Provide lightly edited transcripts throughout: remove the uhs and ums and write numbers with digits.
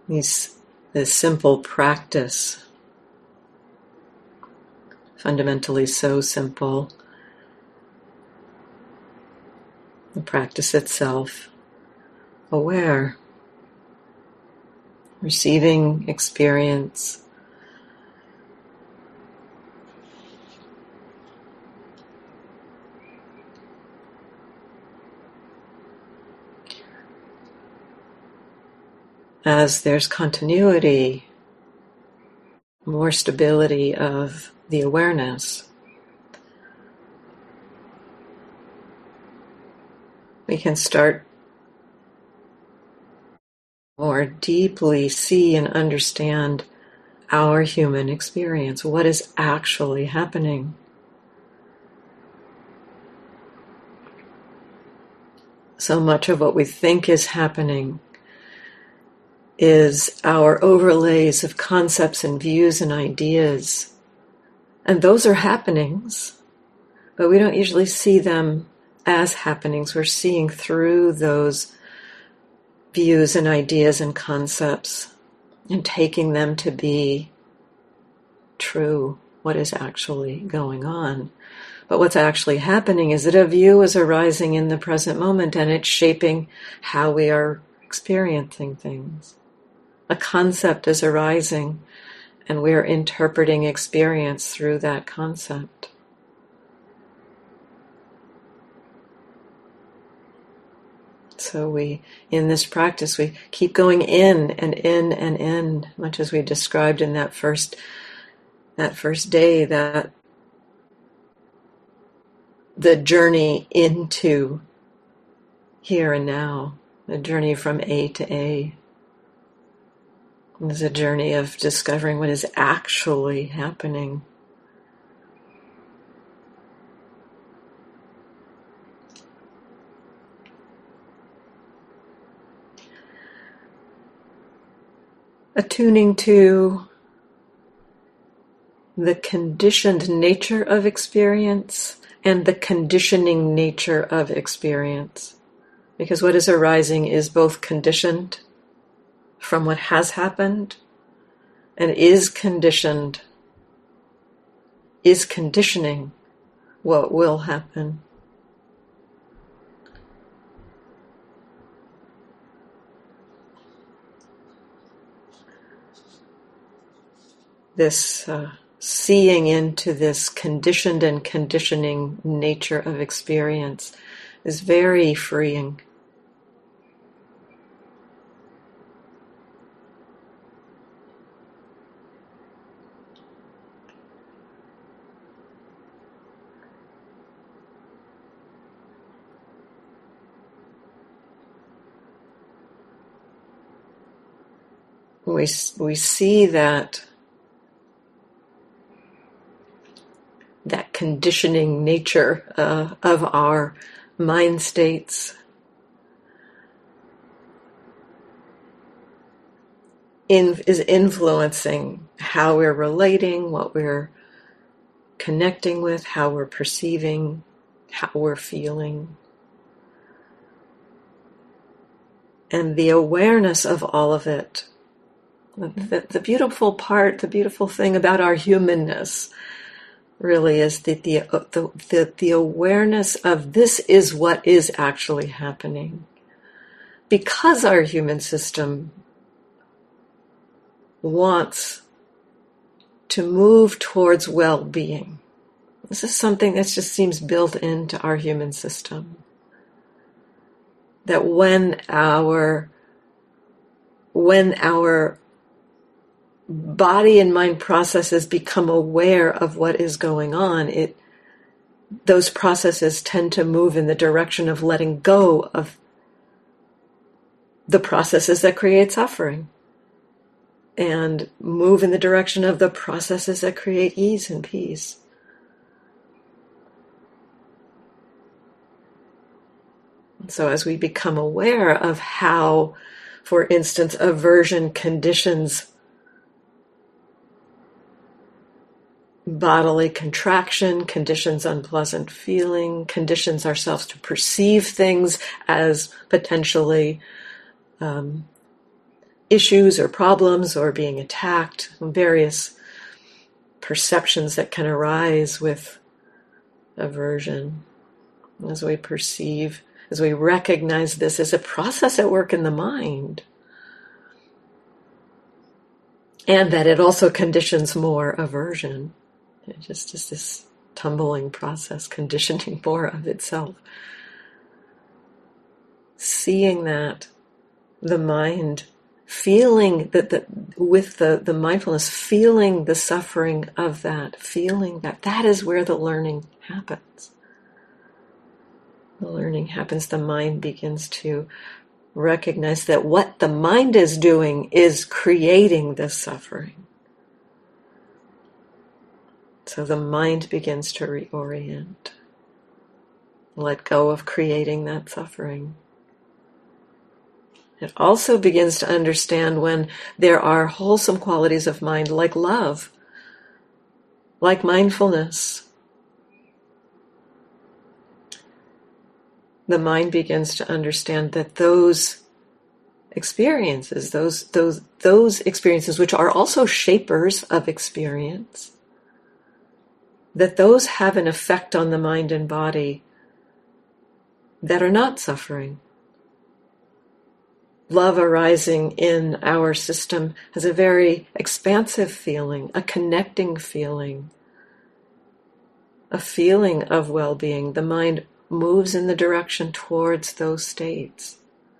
This simple practice, fundamentally so simple, the practice itself, aware, receiving experience, as there's continuity, more stability of the awareness, we can start more deeply see and understand our human experience, what is actually happening. So much of what we think is happening is our overlays of concepts and views and ideas. And those are happenings, but we don't usually see them as happenings. We're seeing through those views and ideas and concepts and taking them to be true, what is actually going on. But what's actually happening is that a view is arising in the present moment and it's shaping how we are experiencing things. A concept is arising and we're interpreting experience through that concept. So in this practice, we keep going in and in and in, much as we described in that first day, that the journey into here and now, the journey from A to A. It's a journey of discovering what is actually happening. Attuning to the conditioned nature of experience and the conditioning nature of experience. Because what is arising is both conditioned from what has happened and is conditioning what will happen. This seeing into this conditioned and conditioning nature of experience is very freeing. We see that conditioning nature of our mind states is influencing how we're relating, what we're connecting with, how we're perceiving, how we're feeling. And the awareness of all of it, the beautiful part, the beautiful thing about our humanness really is that the awareness of this is what is actually happening. Because our human system wants to move towards well-being. This is something that just seems built into our human system. That when our body and mind processes become aware of what is going on, those processes tend to move in the direction of letting go of the processes that create suffering and move in the direction of the processes that create ease and peace. So as we become aware of how, for instance, aversion conditions bodily contraction, conditions unpleasant feeling, conditions ourselves to perceive things as potentially issues or problems or being attacked, various perceptions that can arise with aversion. As we perceive, as we recognize this as a process at work in the mind, and that it also conditions more aversion. It just is this tumbling process, conditioning more of itself. Seeing that, the mind, feeling that with the mindfulness, feeling the suffering of that, feeling that is where the learning happens. The learning happens, the mind begins to recognize that what the mind is doing is creating this suffering. So the mind begins to reorient, let go of creating that suffering. It also begins to understand when there are wholesome qualities of mind, like love, like mindfulness. The mind begins to understand that those experiences, those experiences which are also shapers of experience, that those have an effect on the mind and body that are not suffering. Love arising in our system has a very expansive feeling, a connecting feeling, a feeling of well-being. The mind moves in the direction towards those states.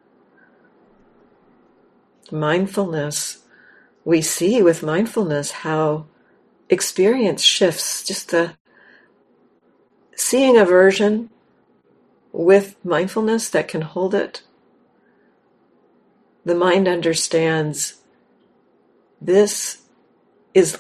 Mindfulness, we see with mindfulness how experience shifts, just the seeing aversion with mindfulness that can hold it. The mind understands this is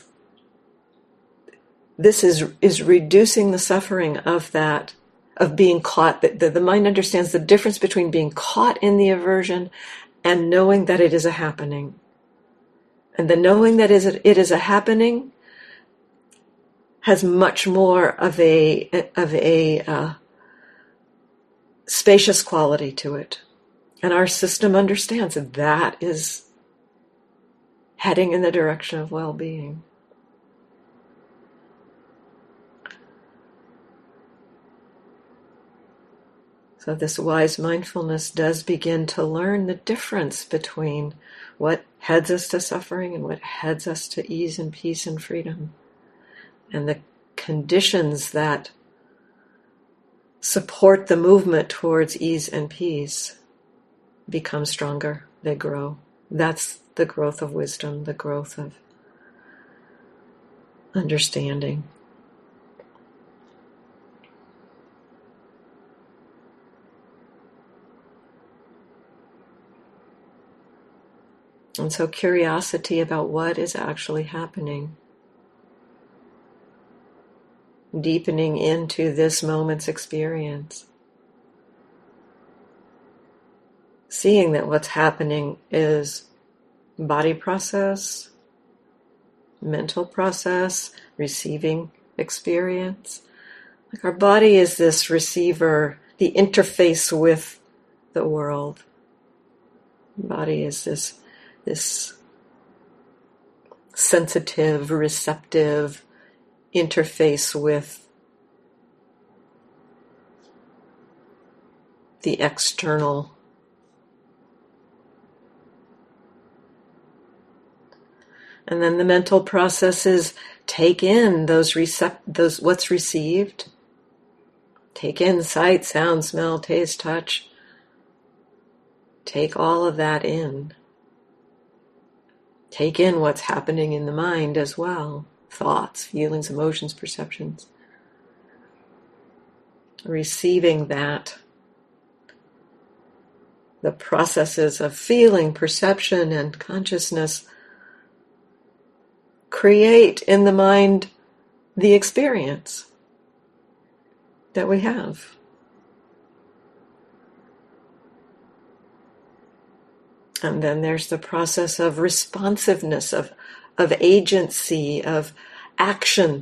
reducing the suffering of that, of being caught. The mind understands the difference between being caught in the aversion and knowing that it is a happening. And the knowing that it is a happening has much more of a spacious quality to it. And our system understands that is heading in the direction of well-being. So this wise mindfulness does begin to learn the difference between what heads us to suffering and what heads us to ease and peace and freedom. And the conditions that support the movement towards ease and peace become stronger, they grow. That's the growth of wisdom, the growth of understanding. And so curiosity about what is actually happening, deepening into this moment's experience. Seeing that what's happening is body process, mental process, receiving experience. Like our body is this receiver, the interface with the world. Body is this sensitive, receptive interface with the external. And then the mental processes take in those what's received. Take in sight, sound, smell, taste, touch. Take all of that in. Take in what's happening in the mind as well. Thoughts, feelings, emotions, perceptions. Receiving that. The processes of feeling, perception, and consciousness create in the mind the experience that we have. And then there's the process of responsiveness, of agency, of action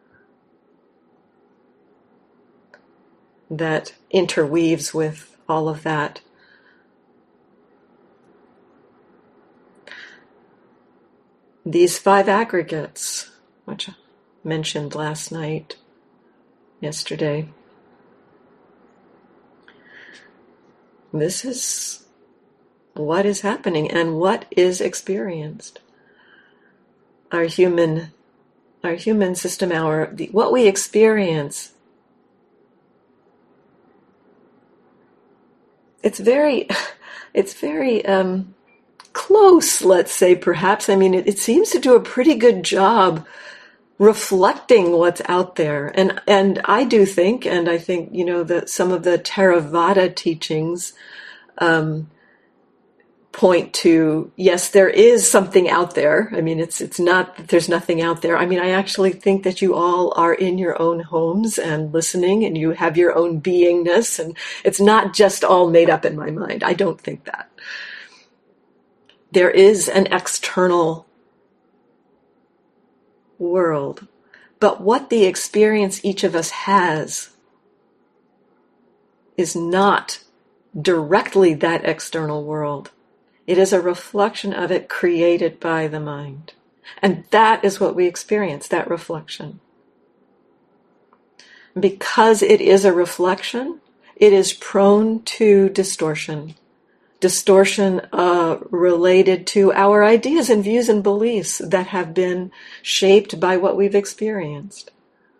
that interweaves with all of that. these 5 aggregates, which I mentioned yesterday. This is what is happening and what is experienced. Our human system, what we experience, it's very close, let's say, perhaps. I mean, it seems to do a pretty good job reflecting what's out there. And I do think, and I think, that some of the Theravada teachings point to, yes, there is something out there. I mean, it's not that there's nothing out there. I mean, I actually think that you all are in your own homes and listening, and you have your own beingness, and it's not just all made up in my mind. I don't think that. There is an external world, but what the experience each of us has is not directly that external world. It is a reflection of it created by the mind. And that is what we experience, that reflection. Because it is a reflection, it is prone to distortion. Distortion related to our ideas and views and beliefs that have been shaped by what we've experienced.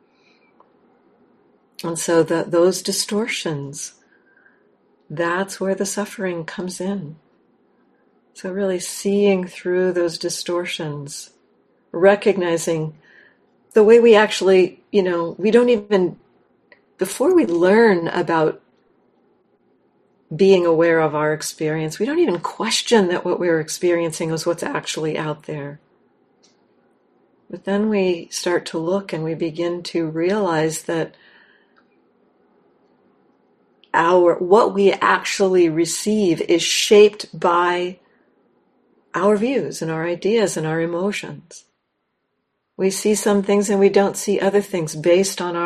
And so those distortions, that's where the suffering comes in. So really seeing through those distortions, recognizing the way we actually, we don't even, before we learn about being aware of our experience, we don't even question that what we're experiencing is what's actually out there. But then we start to look and we begin to realize that what we actually receive is shaped by our views and our ideas and our emotions. We see some things and we don't see other things based on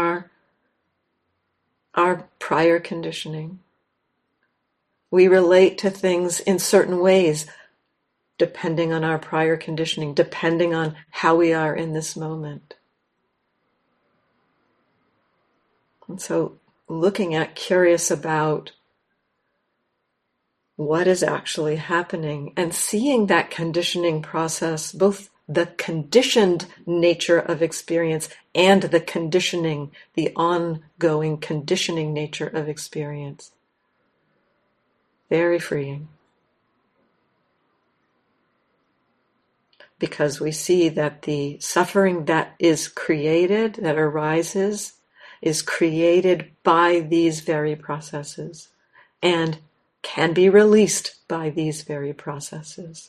our prior conditioning. We relate to things in certain ways, depending on our prior conditioning, depending on how we are in this moment. And so curious about what is actually happening and seeing that conditioning process, both the conditioned nature of experience and the ongoing conditioning nature of experience. Very freeing. Because we see that the suffering that is created, that arises, is created by these very processes and can be released by these very processes.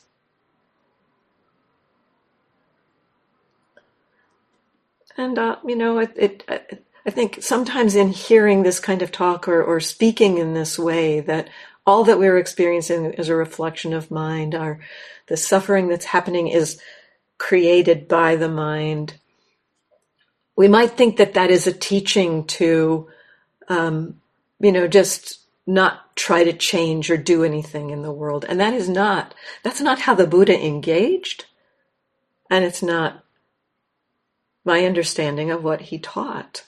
And, I think sometimes in hearing this kind of talk or speaking in this way, that all that we're experiencing is a reflection of mind. The suffering that's happening is created by the mind. We might think that is a teaching to, just not try to change or do anything in the world. And that's not how the Buddha engaged. And it's not my understanding of what he taught.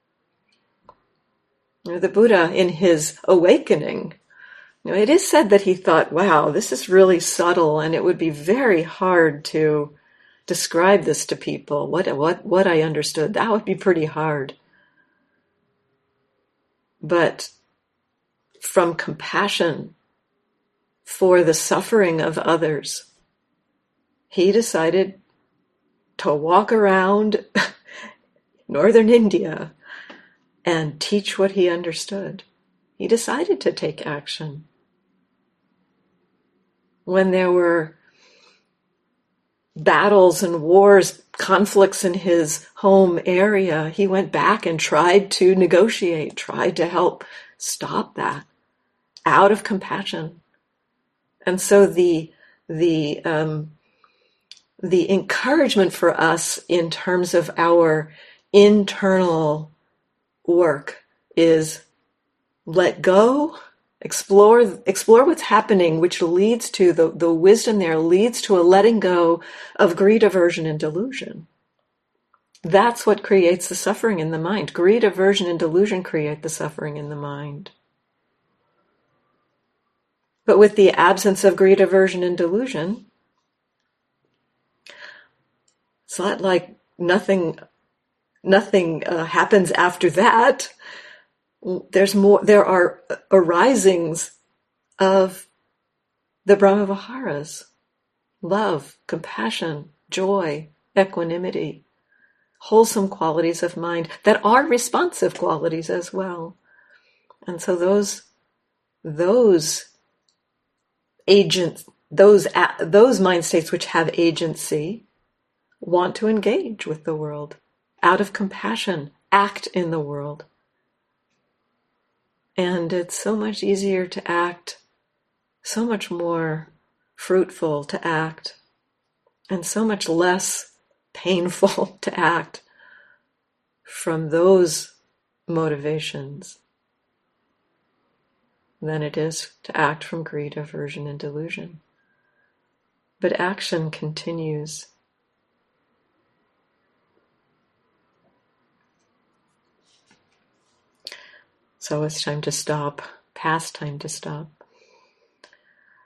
The Buddha, in his awakening, it is said that he thought, wow, this is really subtle and it would be very hard to describe this to people. What I understood, that would be pretty hard. But from compassion for the suffering of others, he decided to walk around northern India and teach what he understood. He decided to take action. When there were battles and wars, conflicts in his home area, he went back and tried to negotiate, tried to help stop that out of compassion. And so the encouragement for us in terms of our internal work is let go Explore what's happening, which leads to the wisdom there leads to a letting go of greed, aversion, and delusion. That's what creates the suffering in the mind. Greed, aversion, and delusion create the suffering in the mind. But with the absence of greed, aversion, and delusion, it's not like nothing happens after that. There are arisings of the Brahmaviharas: love, compassion, joy, equanimity, wholesome qualities of mind that are responsive qualities as well. And so those agents, those mind states which have agency, want to engage with the world out of compassion, act in the world. And it's so much easier to act, so much more fruitful to act, and so much less painful to act from those motivations than it is to act from greed, aversion, and delusion. But action continues. So it's time to stop, past time to stop.